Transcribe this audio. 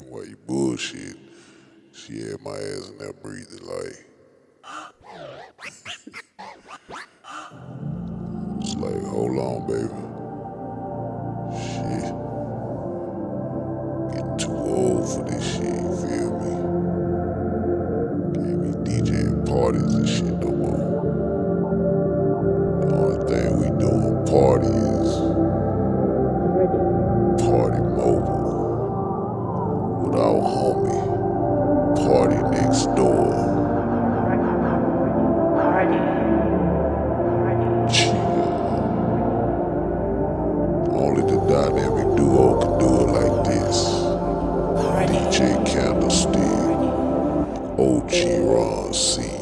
While you bullshit, she had my ass in there breathing like. It's like, hold on, baby. Shit. Getting too old for this shit, you feel me? Can't be DJing parties and shit no more. The only thing we doing party is Party Mobile with our homie, Party Next Door. Only the dynamic duo can do it like this. DJ Candlestick, OG Ron C.